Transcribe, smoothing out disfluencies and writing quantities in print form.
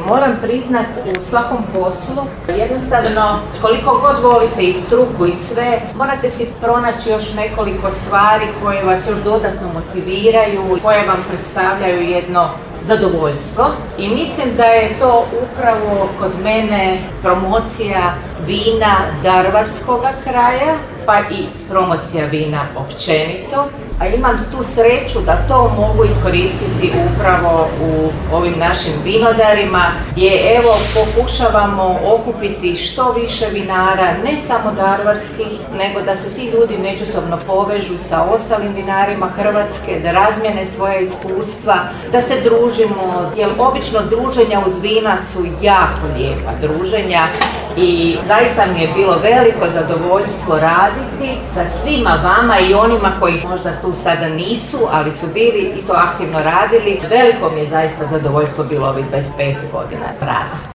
moram priznat u svakom poslu, jednostavno koliko god volite i struku i sve, morate si pronaći još nekoliko stvari koje vas još dodatno motiviraju, koje vam predstavljaju jedno zadovoljstvo i mislim da je to upravo kod mene promocija vina Darvarskoga kraja, pa i promocija vina općenito. A imam tu sreću da to mogu iskoristiti upravo u ovim našim vinodarima gdje evo pokušavamo okupiti što više vinara, ne samo darvarskih, nego da se ti ljudi međusobno povežu sa ostalim vinarima Hrvatske, da razmjene svoja iskustva, da se družimo, jer obično druženja uz vina su jako lijepa druženja i zaista mi je bilo veliko zadovoljstvo raditi sa svima vama i onima koji možda tu sada nisu, ali su bili isto aktivno radili. Veliko mi je zaista zadovoljstvo bilo ovih 25 godina rada.